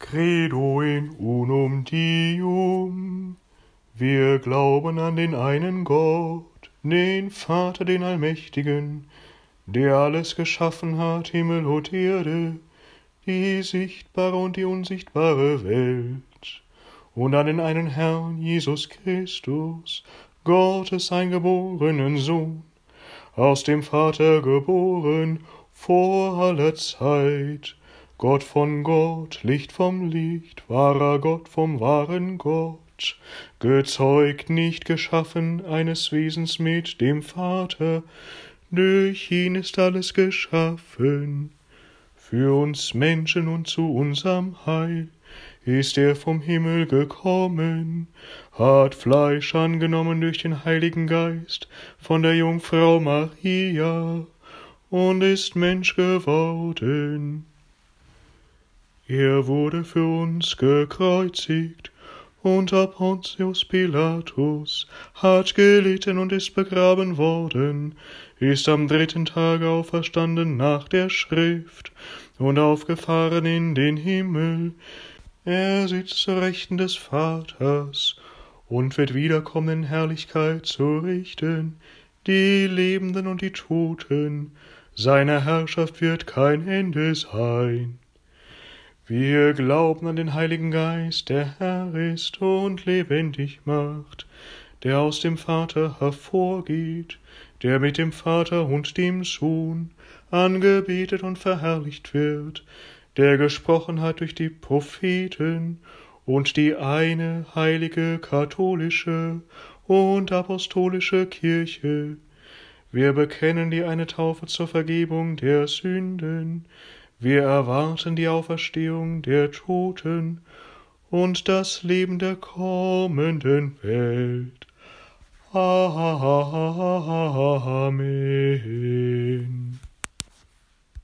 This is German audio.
Credo in unum Deum. Wir glauben an den einen Gott, den Vater, den Allmächtigen, der alles geschaffen hat, Himmel und Erde, die sichtbare und die unsichtbare Welt. Und an den einen Herrn, Jesus Christus, Gottes eingeborenen Sohn, aus dem Vater geboren, vor aller Zeit, Gott von Gott, Licht vom Licht, wahrer Gott vom wahren Gott, gezeugt, nicht geschaffen, eines Wesens mit dem Vater, durch ihn ist alles geschaffen. Für uns Menschen und zu unserem Heil ist er vom Himmel gekommen, hat Fleisch angenommen durch den Heiligen Geist von der Jungfrau Maria und ist Mensch geworden. Er wurde für uns gekreuzigt unter Pontius Pilatus, hat gelitten und ist begraben worden, ist am 3. Tage auferstanden nach der Schrift und aufgefahren in den Himmel. Er sitzt zur Rechten des Vaters und wird wiederkommen in Herrlichkeit zu richten, die Lebenden und die Toten. Seiner Herrschaft wird kein Ende sein. Wir glauben an den Heiligen Geist, der Herr ist und lebendig macht, der aus dem Vater hervorgeht, der mit dem Vater und dem Sohn angebetet und verherrlicht wird, der gesprochen hat durch die Propheten und die eine heilige katholische und apostolische Kirche. Wir bekennen die eine Taufe zur Vergebung der Sünden. Wir erwarten die Auferstehung der Toten und das Leben der kommenden Welt. Amen.